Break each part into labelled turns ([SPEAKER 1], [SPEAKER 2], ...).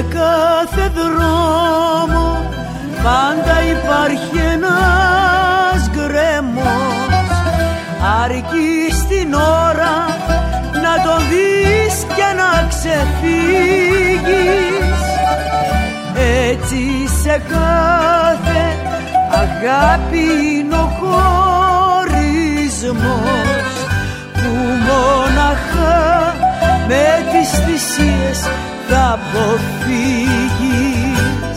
[SPEAKER 1] σε κάθε δρόμο πάντα υπάρχει ένας γκρέμος, αρκεί στην ώρα να τον δεις και να ξεφύγεις. Έτσι σε κάθε αγάπη είναι ο χωρισμός που μόναχα με τις θυσίες θα αποφύγεις.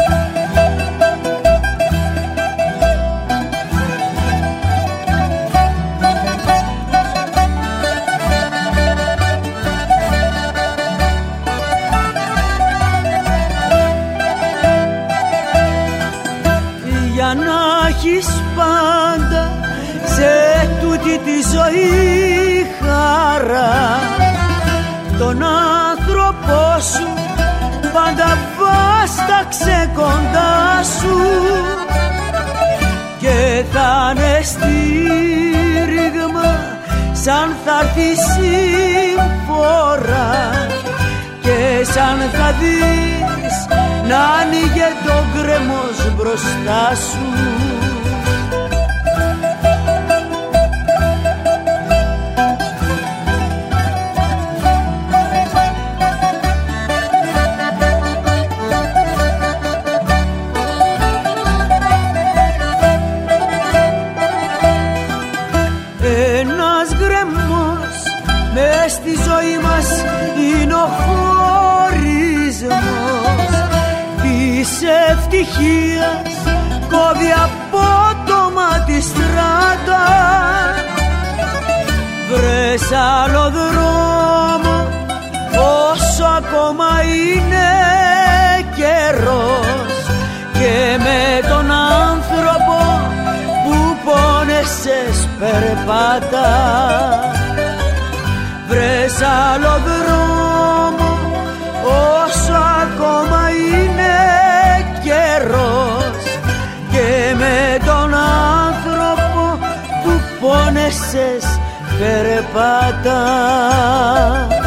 [SPEAKER 1] Για να έχεις πάντα σε τούτη τη ζωή χαρά, τον άνθρωπό σου πάντα βάσταξε κοντά σου και θα είναι στήριγμα σαν θα έρθει συμφορά και σαν θα δεις να άνοιγε το γκρέμος μπροστά σου. Ένας γκρέμος μες στη ζωή μας είναι ο χωρισμός της ευτυχίας, κόβει απότομα τη στράτα. Βρες άλλο δρόμο όσο ακόμα είναι καιρός και με τον άνθρωπο που πόνεσες περπάτα. Βρες άλλο δρόμο όσο ακόμα είναι καιρός και με τον άνθρωπο που πόνεσες περπάτα.